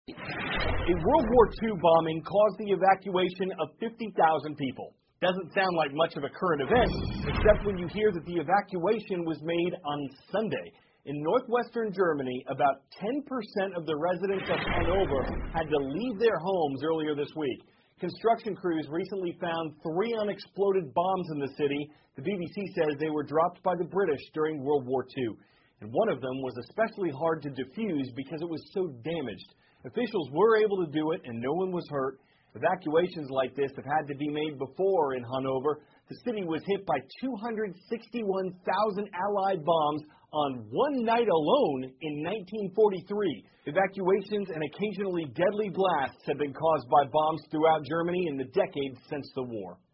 A World War II bombing caused the evacuation of 50,000 people. Doesn't sound like much of a current event, except when you hear that the evacuation was made on Sunday. In northwestern Germany, about 10% of the residents of Hanover had to leave their homes earlier this week. Construction crews recently found 3 unexploded bombs in the city. The BBC says they were dropped by the British during World War II. And one of them was especially hard to defuse because it was so damaged. Officials were able to do it and no one was hurt. Evacuations like this have had to be made before in Hanover. The city was hit by 261,000 Allied bombs on one night alone in 1943. Evacuations and occasionally deadly blasts have been caused by bombs throughout Germany in the decades since the war.